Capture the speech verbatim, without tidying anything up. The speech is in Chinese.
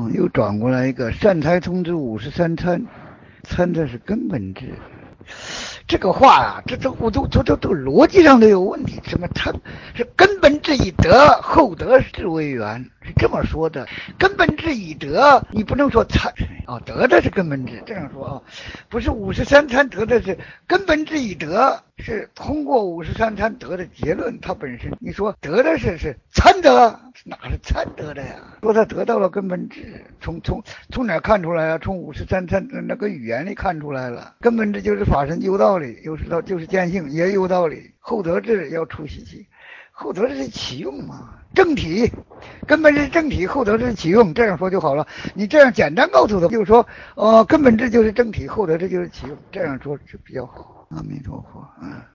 又转过来一个善财童子五十三参，参的是根本智。这个话啊，这这我都这这这逻辑上都有问题。什么参是根本智以德，后德是为缘，是这么说的。根本智以德，你不能说参哦，得的是根本智，这样说啊，不是五十三参得的是根本智以德，是通过五十三参得的结论。它本身你说得的是是参得，哪是参得的呀？说他得到了根本智，从从从哪看出来啊？从五十三参的那个语言里看出来了。根本智就是法身有道理，有时道就是见性也有道理。后得智要出习气，后得智是启用嘛，正体根本是正体，后得智启用，这样说就好了。你这样简单告诉他，就是说，呃，根本智就是正体，后得智就是启用，这样说是比较好。阿弥陀佛，嗯。